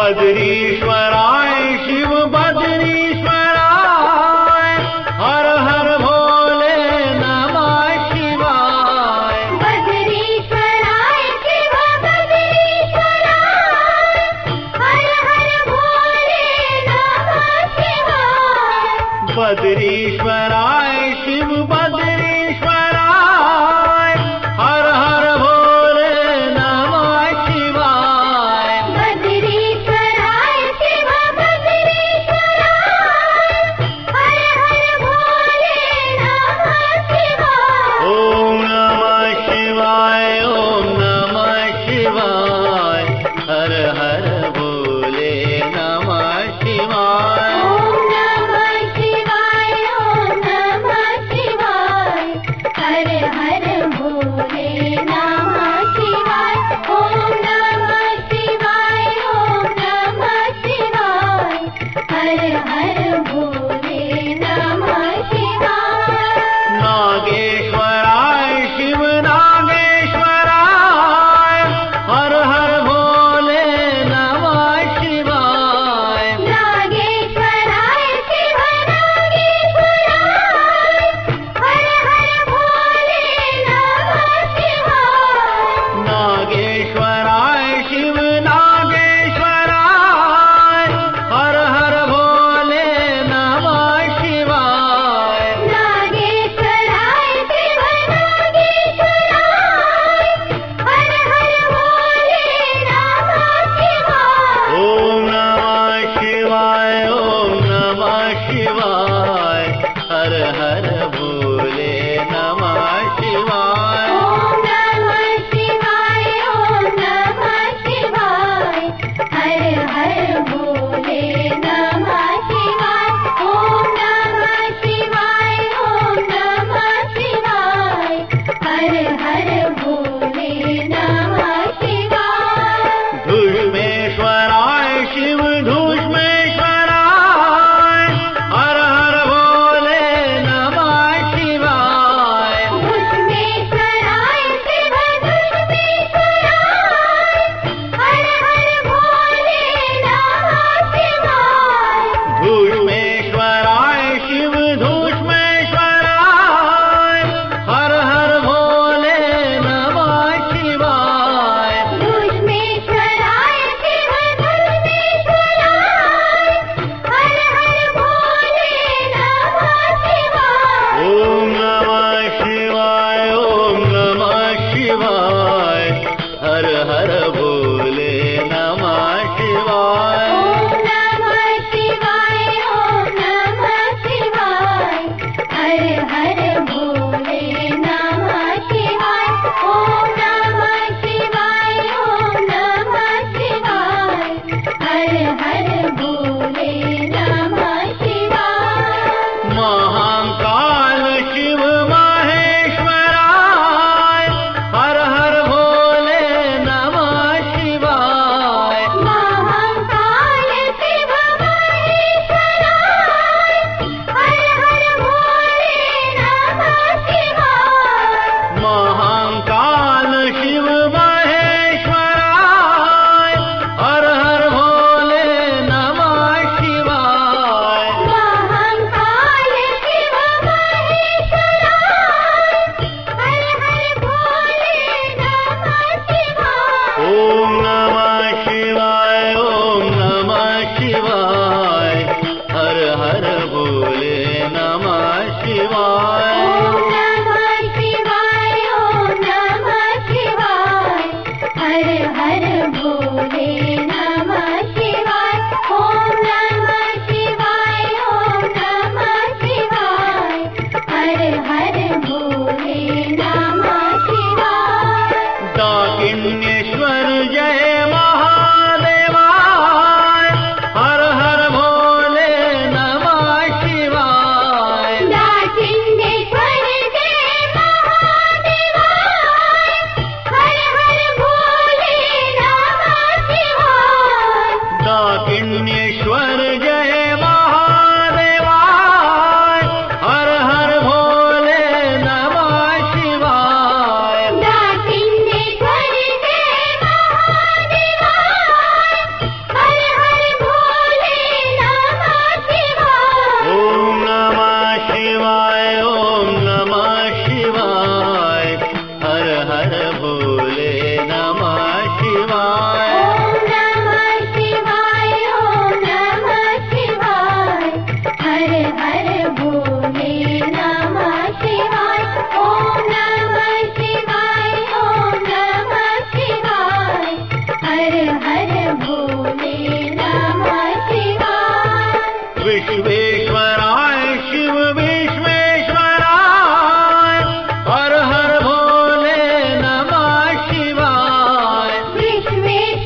बद्रीश्वराय शिव बद्रीश्वराय, हर हर भोले नमः शिवाय। बद्रीश्वराय शिव बद्रीश्वराय, हर हर भोले नमः शिवाय। बद्रीश्वराय शिव बद्रीश्वराय, हर हर भोले नमः शिवाय। बद्रीश्वराय शिव बद्रीश्वराय, हर हर भोले नमः शिवाय। ओम नमः शिवाय, ओम नमः शिवाय, हर हर भोले नमः शिवाय। ओम नमः शिवाय, ओम नमः शिवाय, हर हर भोले नमः शिवाय। ओम नमः शिवाय, ओम नमः शिवाय, हर हर भोले नमः शिवाय। नागेश्वराय शिव नागेश्वराय, हर हर भोले नमः शिवाय। नागेश्वराय शिव नागेश्वराय, हर हर भोले नमः शिवाय। नागेश्वराय शिव नागेश्वराय, हर हर भोले नमः शिवाय। नागेश्वराय शिव नागेश्वराय, हर हर भोले नमः शिवाय। ओम नमः शिवाय, ओम नमः शिवाय, हर हर भोले नमः शिवाय। ओम नमः शिवाय, ओम नमः शिवाय, हर हर भोले नमः शिवाय। ओम नमः शिवाय, ओम नमः शिवाय, हर हर भोले नमः शिवाय। धूष्मेश्वराय शिव धूष्मेश्वराय, हर हर भोले नमः शिवाय। धूष्मेश्वराय शिव धूष्मेश्वराय, हर हर भोले नमः शिवाय। धूष्मेश्वराय शिव धूष्मेश्वराय, हर हर भोले नमः शिवाय। धूष्मेश्वराय शिव धूष्मेश्वराय, हर हर भोले नमः शिवाय। ओम नमः शिवाय, ओम नमः शिवाय, हर हर भोले नमः शिवाय। ओम नमः शिवाय, ओम नमः शिवाय, हर हर भोले नमः शिवाय। ओम नमः शिवाय, ओम नमः शिवाय, हर हर भोले नमः शिवाय। महाकाल शिव माहेश्वराय, हर हर भोले नमः शिवाय। महाकाल शिवाय ओम नमः शिवाय ओम नमः शिवाय हर हर भोले नमः शिवाय ओम नमः शिवाय ओम नमः शिवाय हर हर भोले नमः शिवाय विश्वेश्वराय शिव विश्वेश्वराय हर हर भोले नमः शिवाय विश्वेश्वराय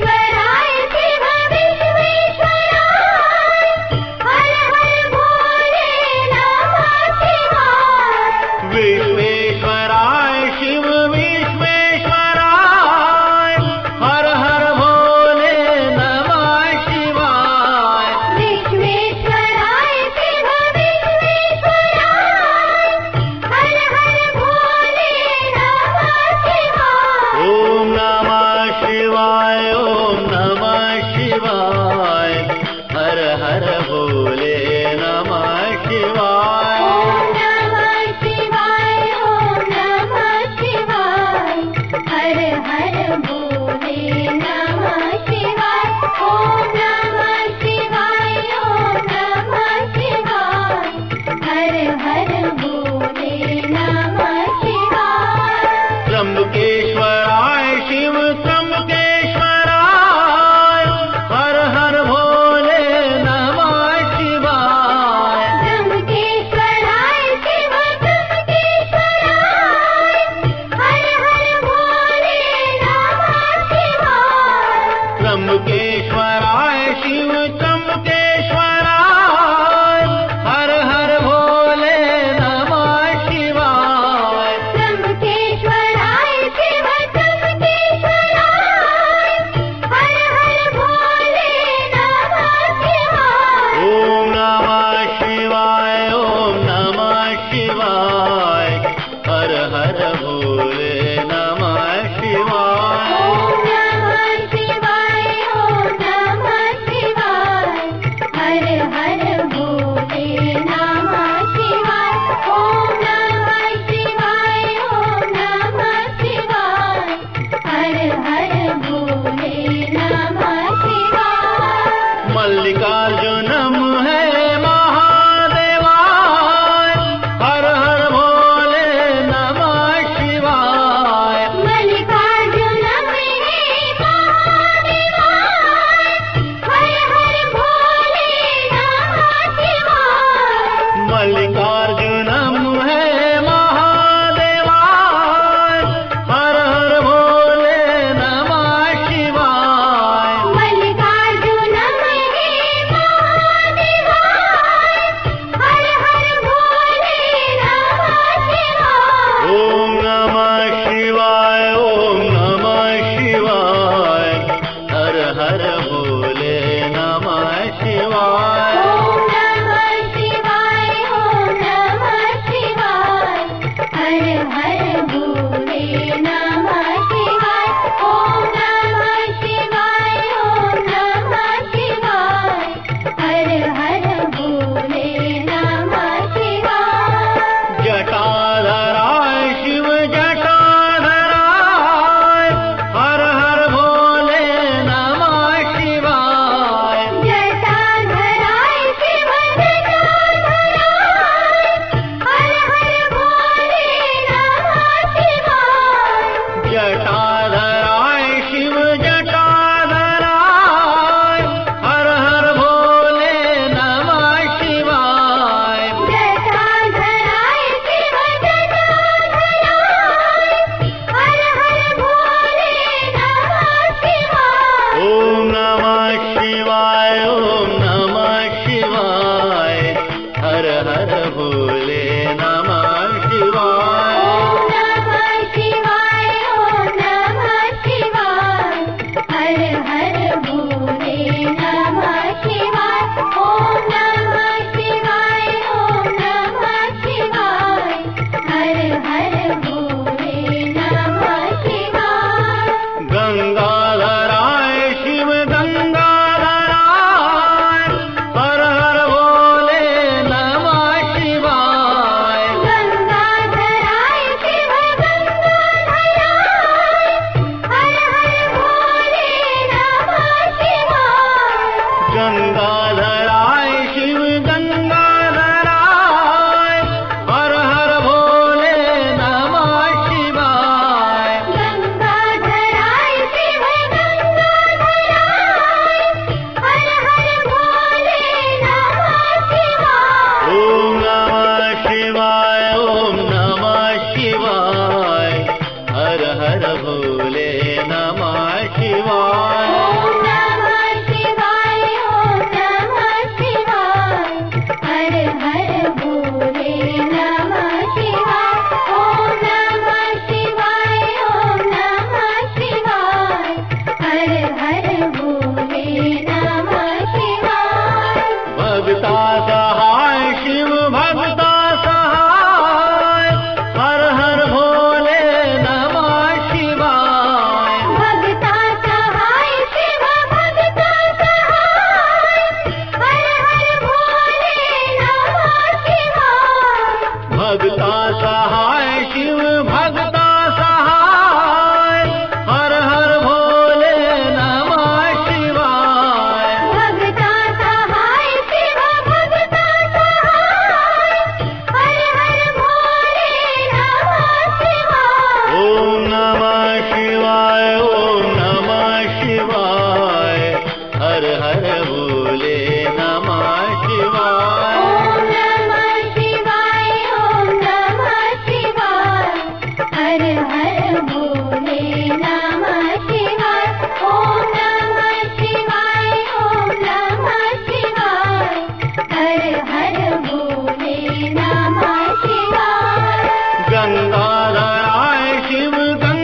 हर हर भोले नमः शिवाय। ओम नमः शिवाय, ओम नमः शिवाय, हर हर भोले नमः शिवाय। ओम नमः शिवाय, ओम नमः शिवाय, हर हर भोले नमः शिवाय। गंगाधराय शिव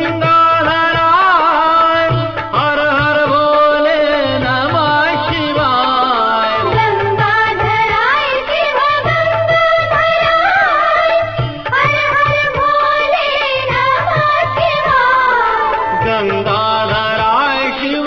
गंगाधराय, हर हर भोले नमः शिवाय। गंगाधराय शिव गंगाधराय, हर हर भोले नमः शिवाय। गंगाधराय शिव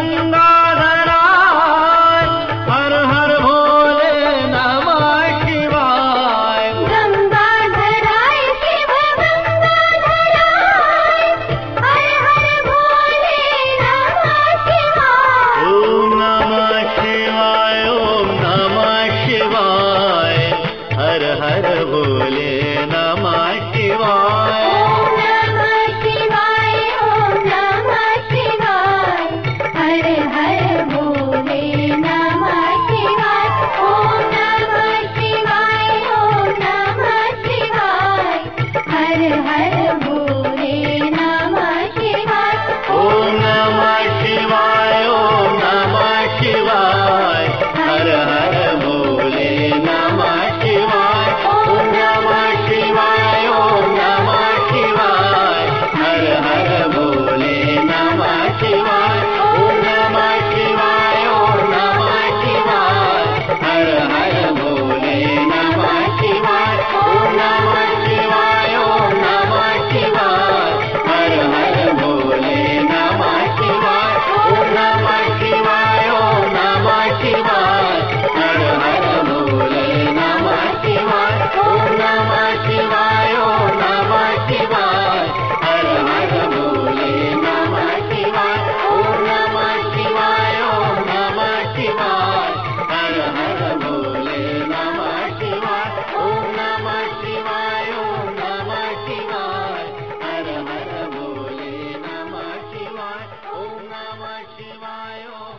गंगाधराय, हर हर भोले नमः शिवाय। गंगाधराय शिव गंगाधराय, हर हर भोले नमः शिवाय। ओम नमः शिवाय, ओम नमः शिवाय, हर हर भोले नमः शिवाय। ओम नमः शिवाय, ओम नमः शिवाय, हर हर भोले नमः शिवाय। ओम नमः शिवाय, ओम नमः शिवाय, हर हर भोले नमः शिवाय। ओम नमः शिवाय, ओम नमः शिवाय, हर हर भोले नमः शिवाय। ओम नमः शिवाय, ओम नमः शिवाय, हर हर भोले नमः शिवाय। ओम नमः शिवाय, ओम नमः शिवाय, हर हर भोले नमः शिवाय। ओम नमः शिवाय, ओम नमः शिवाय, हर हर भोले नमः शिवाय। ओम नमः शिवाय, ओम नमः शिवाय, हर हर भोले नमः शिवाय। ओम नमः शिवाय, ओम नमः शिवाय, हर हर भोले नमः शिवाय। ओम नमः शिवाय, ओम नमः शिवाय, हर हर भोले नमः शिवाय। ओम नमः शिवाय, ओम नमः शिवाय, हर हर भोले नमः शिवाय। ओम नमः शिवाय, ओम